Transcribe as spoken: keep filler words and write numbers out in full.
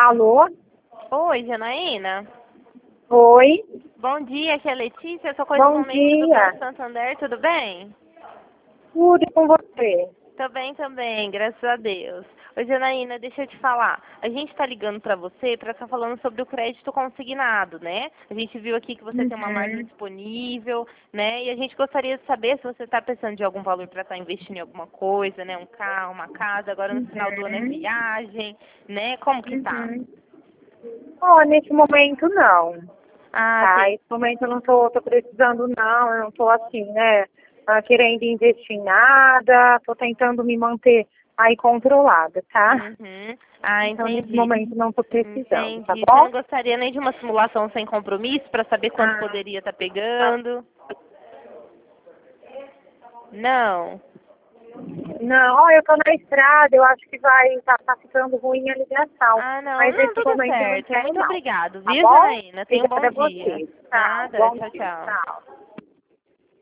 Alô? Oi, Janaína. Oi? Bom dia, aqui é a Letícia, eu sou coisa Bom Momento do dia. Banco Santander, tudo bem? Tudo com você? Tô bem também, graças a Deus. Oi, Janaína, deixa eu te falar. A gente tá ligando pra você pra estar falando sobre o crédito consignado, né? A gente viu aqui que você tem uma margem Uhum. disponível, né? E a gente gostaria de saber se você tá precisando de algum valor pra estar investindo em alguma coisa, né? Um carro, uma casa, agora no final do ano é Uhum. viagem, né? Como que tá? Uhum. Ó, nesse momento não. Ah, Tá? tem. Nesse momento eu não tô, tô precisando não, eu não tô assim, né? ah, querendo investir em nada, tô tentando me manter aí controlada, tá? Uhum. Ah, Então nesse entendi. momento não tô precisando, tá Entendi. Você bom? não gostaria nem de uma simulação sem compromisso para saber quanto Ah, poderia estar tá. pegando? Não. Não, ó, eu tô na estrada, eu acho que vai, tá, tá ficando ruim a ligação. Ah, não. Mas Não, nesse tudo momento eu não certo. quero Muito não. obrigado, Tá viu, bom? Janaína? Tenha um bom Obrigada a dia. você. Tchau. Nada. Bom Tchau, dia. tchau. Tchau.